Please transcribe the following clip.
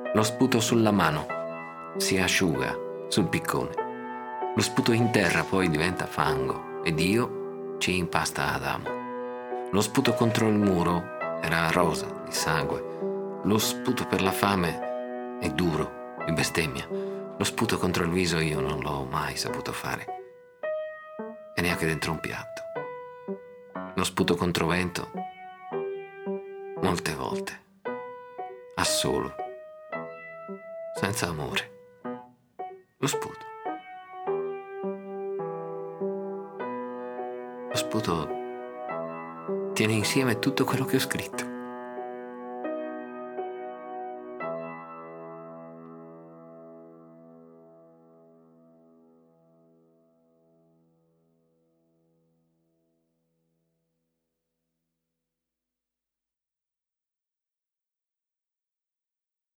Lo sputo sulla mano si asciuga sul piccone. Lo sputo in terra poi diventa fango e Dio ci impasta Adamo. Lo sputo contro il muro era rosa di sangue. Lo sputo per la fame è duro di bestemmia. Lo sputo contro il viso io non l'ho mai saputo fare. E neanche dentro un piatto. Lo sputo contro vento molte volte. A solo. Senza amore. Lo sputo. Lo sputo tiene insieme tutto quello che ho scritto.